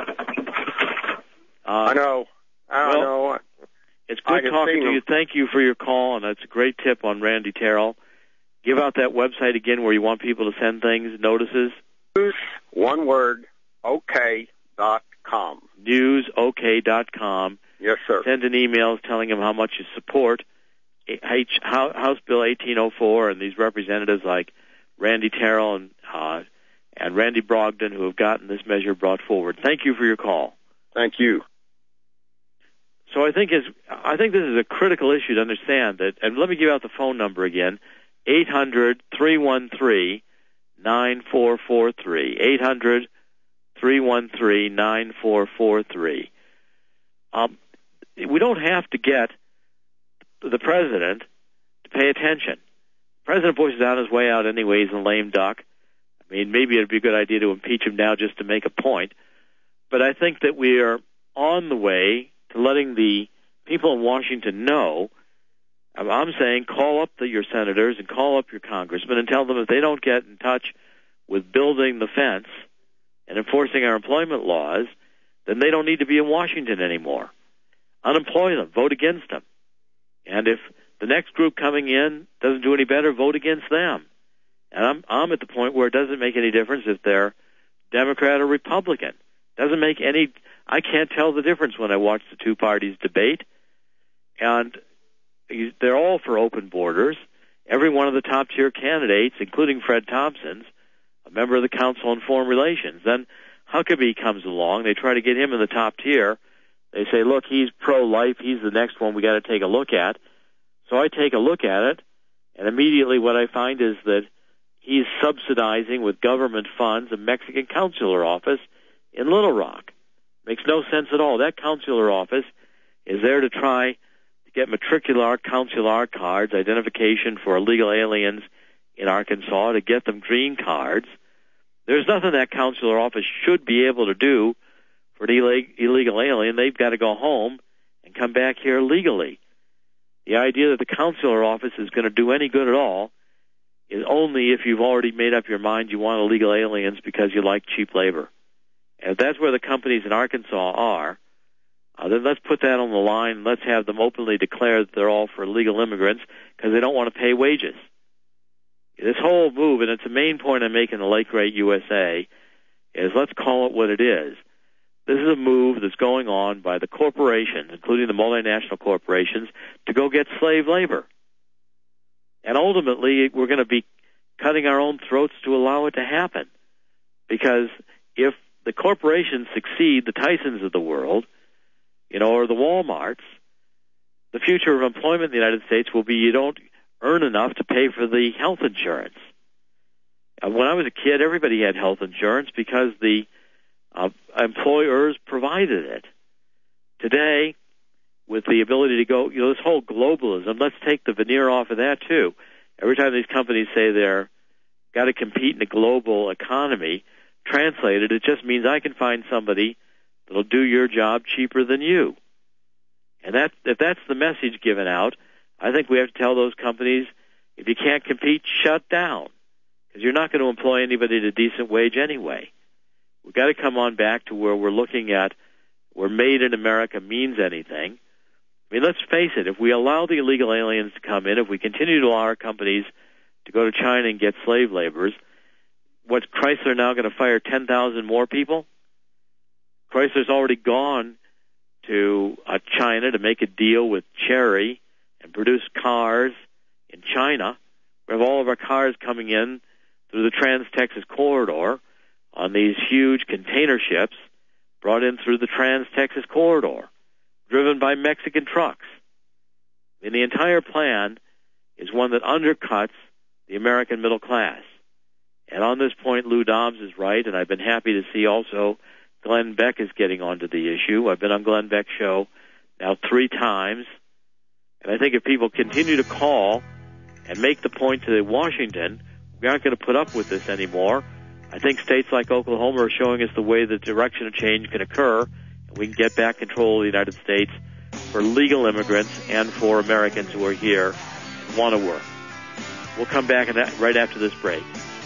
Uh, I know. I well, know. It's good talking to him. you. Thank you for your call, and that's a great tip on Randy Terrell. Give out that website again where you want people to send things, notices. News, one word, okay dot com. news okay dot com. Yes, sir. Send an email telling them how much you support H- House Bill eighteen oh four and these representatives like Randy Terrell and uh, and Randy Brogdon who have gotten this measure brought forward. Thank you for your call. Thank you. So I think is I think this is a critical issue to understand that, and let me give out the phone number again: eight hundred, three one three, nine four four three. eight hundred, three one three, nine four four three. Um, we don't have to get the president to pay attention. President Bush is on his way out anyway. He's a lame duck. I mean, maybe it'd be a good idea to impeach him now just to make a point. But I think that we are on the way to letting the people in Washington know. I'm saying call up the, your senators and call up your congressmen and tell them if they don't get in touch with building the fence and enforcing our employment laws, then they don't need to be in Washington anymore. Unemploy them. Vote against them. And if the next group coming in doesn't do any better, vote against them. And I'm, I'm at the point where it doesn't make any difference if they're Democrat or Republican. Doesn't make any... I can't tell the difference when I watch the two parties debate. And they're all for open borders. Every one of the top-tier candidates, including Fred Thompson's, a member of the Council on Foreign Relations. Then Huckabee comes along. They try to get him in the top tier. They say, look, he's pro-life. He's the next one we got to take a look at. So I take a look at it, and immediately what I find is that he's subsidizing with government funds a Mexican consular office in Little Rock. Makes no sense at all. That consular office is there to try to get matricular consular cards, identification for illegal aliens in Arkansas, to get them green cards. There's nothing that consular office should be able to do for an illegal alien. They've got to go home and come back here legally. The idea that the consular office is going to do any good at all is only if you've already made up your mind you want illegal aliens because you like cheap labor. And if that's where the companies in Arkansas are, uh, then let's put that on the line. Let's have them openly declare that they're all for illegal immigrants because they don't want to pay wages. This whole move, and it's a main point I make in the late great U S A, is let's call it what it is. This is a move that's going on by the corporations, including the multinational corporations, to go get slave labor. And ultimately, we're going to be cutting our own throats to allow it to happen. Because if the corporations succeed, the Tysons of the world, you know, or the Walmarts, the future of employment in the United States will be you don't earn enough to pay for the health insurance. Uh, when I was a kid, everybody had health insurance because the uh, employers provided it. Today, with the ability to go, you know, this whole globalism, let's take the veneer off of that too. Every time these companies say they're got to compete in a global economy, translated, it just means I can find somebody that'll do your job cheaper than you. And that, if that's the message given out, I think we have to tell those companies, if you can't compete, shut down, because you're not going to employ anybody at a decent wage anyway. We've got to come on back to where we're looking at where made in America means anything. I mean, let's face it, if we allow the illegal aliens to come in, if we continue to allow our companies to go to China and get slave laborers, what, Chrysler now going to fire ten thousand more people? Chrysler's already gone to uh, China to make a deal with Chery and produce cars in China. We have all of our cars coming in through the Trans-Texas Corridor on these huge container ships brought in through the Trans-Texas Corridor, driven by Mexican trucks. And the entire plan is one that undercuts the American middle class. And on this point, Lou Dobbs is right, and I've been happy to see also Glenn Beck is getting onto the issue. I've been on Glenn Beck's show now three times, and I think if people continue to call and make the point to Washington, we aren't going to put up with this anymore. I think states like Oklahoma are showing us the way the direction of change can occur, and we can get back control of the United States for legal immigrants and for Americans who are here and want to work. We'll come back in that right after this break.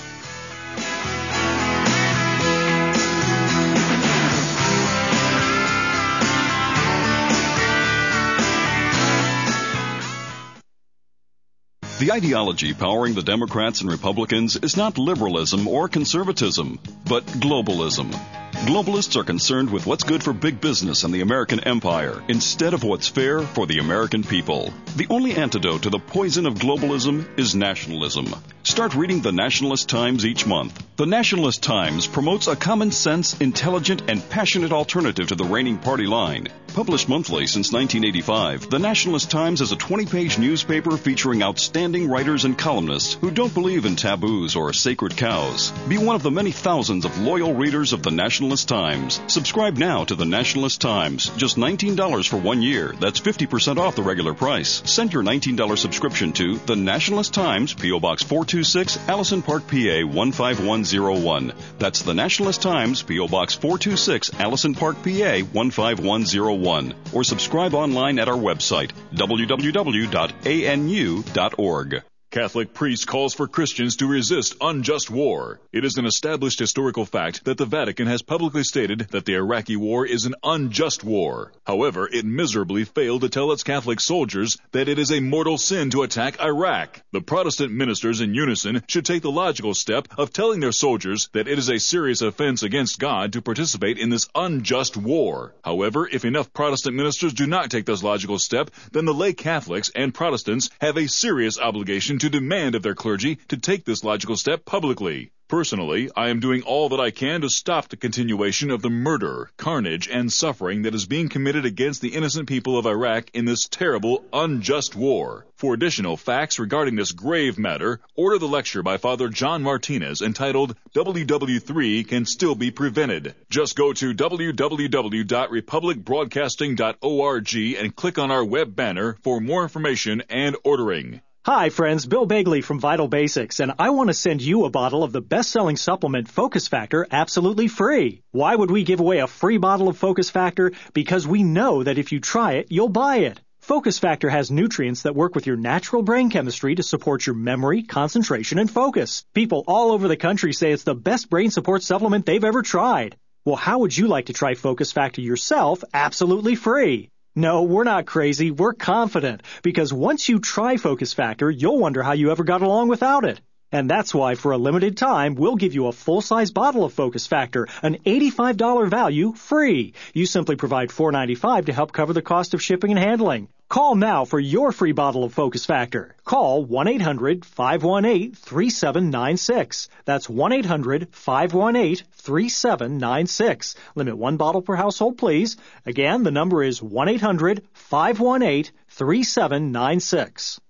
The ideology powering the Democrats and Republicans is not liberalism or conservatism, but globalism. Globalists are concerned with what's good for big business and the American empire instead of what's fair for the American people. The only antidote to the poison of globalism is nationalism. Start reading the Nationalist Times each month. The Nationalist Times promotes a common sense, intelligent, and passionate alternative to the reigning party line. Published monthly since nineteen eighty-five, the Nationalist Times is a twenty-page newspaper featuring outstanding writers and columnists who don't believe in taboos or sacred cows. Be one of the many thousands of loyal readers of the Nationalist Times. Subscribe now to the Nationalist Times. Just nineteen dollars for one year. That's fifty percent off the regular price. Send your nineteen dollars subscription to the Nationalist Times, P O. Box four two six, Allison Park, P A one five one zero one. That's the Nationalist Times, P O. Box four two six, Allison Park, P A one five one zero one. Or subscribe online at our website, w w w dot a n u dot org. Catholic priest calls for Christians to resist unjust war. It is an established historical fact that the Vatican has publicly stated that the Iraqi war is an unjust war. However, it miserably failed to tell its Catholic soldiers that it is a mortal sin to attack Iraq. The Protestant ministers in unison should take the logical step of telling their soldiers that it is a serious offense against God to participate in this unjust war. However, if enough Protestant ministers do not take this logical step, then the lay Catholics and Protestants have a serious obligation to demand of their clergy to take this logical step publicly. Personally, I am doing all that I can to stop the continuation of the murder, carnage, and suffering that is being committed against the innocent people of Iraq in this terrible, unjust war. For additional facts regarding this grave matter, order the lecture by Father John Martinez entitled W W three Can Still Be Prevented. Just go to w w w dot republic broadcasting dot org and click on our web banner for more information and ordering. Hi friends, Bill Bagley from Vital Basics, and I want to send you a bottle of the best-selling supplement Focus Factor absolutely free. Why would we give away a free bottle of Focus Factor? Because we know that if you try it, you'll buy it. Focus Factor has nutrients that work with your natural brain chemistry to support your memory, concentration, and focus. People all over the country say it's the best brain support supplement they've ever tried. Well, how would you like to try Focus Factor yourself absolutely free? No, we're not crazy. We're confident. Because once you try Focus Factor, you'll wonder how you ever got along without it. And that's why, for a limited time, we'll give you a full-size bottle of Focus Factor, an eighty-five dollars value, free. You simply provide four dollars and ninety-five cents to help cover the cost of shipping and handling. Call now for your free bottle of Focus Factor. Call one eight hundred five one eight three seven nine six. That's one eight hundred five one eight three seven nine six. Limit one bottle per household, please. Again, the number is one eight hundred five one eight three seven nine six.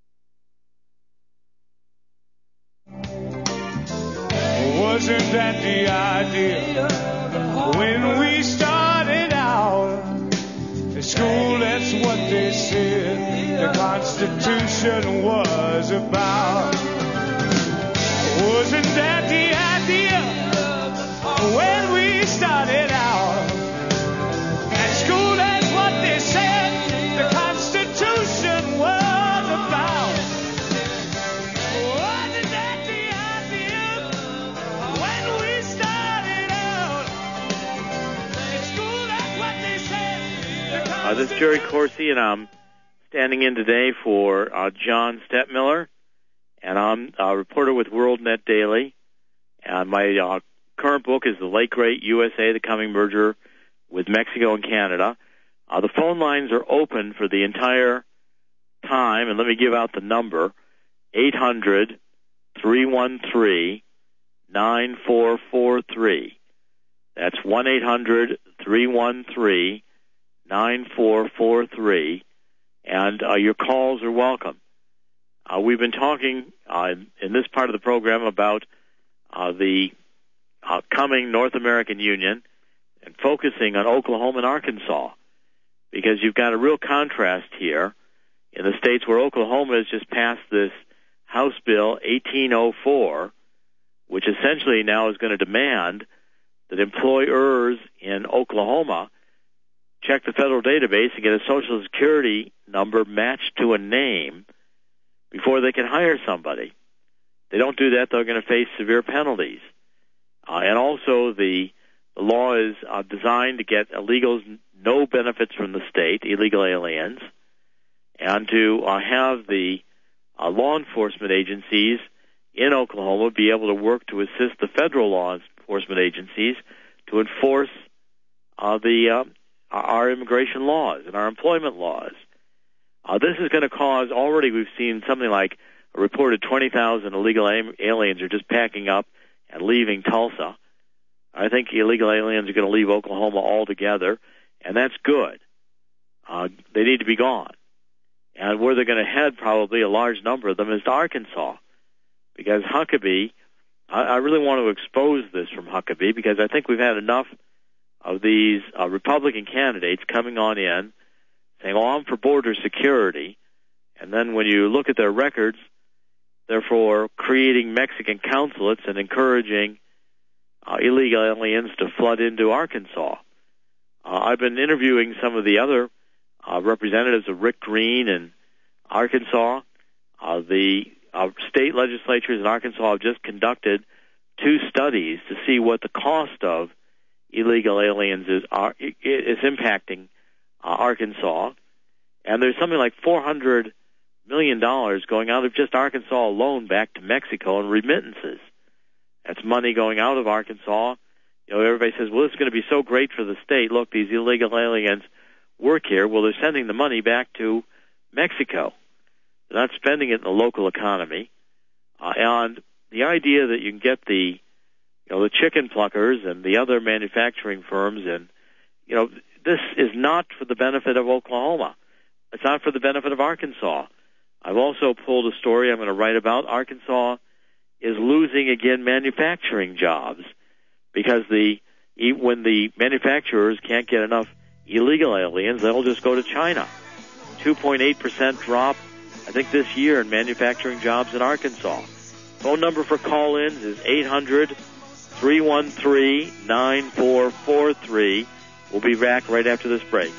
Wasn't that the idea when we started out? At school, that's what they said the Constitution was about. Wasn't that the idea Uh, this is Jerry Corsi, and I'm standing in today for uh, John Stettmiller, and I'm a reporter with WorldNet Daily. And my uh, current book is The Late Great U S A, The Coming Merger with Mexico and Canada. Uh, the phone lines are open for the entire time, and let me give out the number, eight hundred, three one three, nine four four three. That's one eight hundred, three one three, nine four four three, and uh, your calls are welcome. Uh, we've been talking uh, in this part of the program about uh, the uh, coming North American Union and focusing on Oklahoma and Arkansas, because you've got a real contrast here in the states where Oklahoma has just passed this House Bill eighteen oh four, which essentially now is going to demand that employers in Oklahoma check the federal database and get a Social Security number matched to a name before they can hire somebody. If they don't do that, they're going to face severe penalties. Uh, and also, the, the law is uh, designed to get illegals no benefits from the state, illegal aliens, and to uh, have the uh, law enforcement agencies in Oklahoma be able to work to assist the federal law enforcement agencies to enforce uh, the uh, our immigration laws and our employment laws. Uh, this is going to cause, already we've seen something like a reported twenty thousand illegal aliens are just packing up and leaving Tulsa. I think illegal aliens are going to leave Oklahoma altogether, and that's good. Uh, they need to be gone. And where they're going to head, probably a large number of them, is to Arkansas, because Huckabee, I, I really want to expose this from Huckabee, because I think we've had enough of these uh, Republican candidates coming on in saying, oh, I'm for border security, and then when you look at their records, they're for creating Mexican consulates and encouraging uh, illegal aliens to flood into Arkansas. Uh, I've been interviewing some of the other uh, representatives of Rick Green in Arkansas. Uh, the uh, state legislatures in Arkansas have just conducted two studies to see what the cost of illegal aliens is are, is impacting uh, Arkansas, and there's something like four hundred million dollars going out of just Arkansas alone back to Mexico in remittances. That's money going out of Arkansas. You know, everybody says, well, this is going to be so great for the state. Look, these illegal aliens work here. Well, they're sending the money back to Mexico. They're not spending it in the local economy. Uh, and the idea that you can get the You know, the chicken pluckers and the other manufacturing firms, and, you know, this is not for the benefit of Oklahoma. It's not for the benefit of Arkansas. I've also pulled a story I'm going to write about. Arkansas is losing, again, manufacturing jobs because the when the manufacturers can't get enough illegal aliens, they'll just go to China. two point eight percent drop, I think, this year in manufacturing jobs in Arkansas. Phone number for call-ins is eight hundred, three one three, nine four four three. We'll be back right after this break.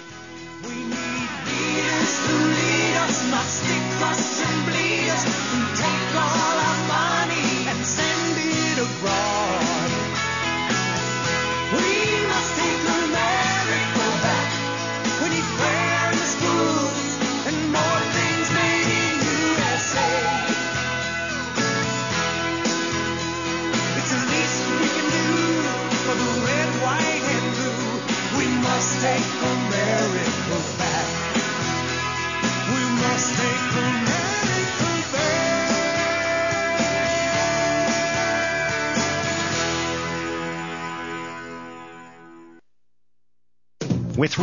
With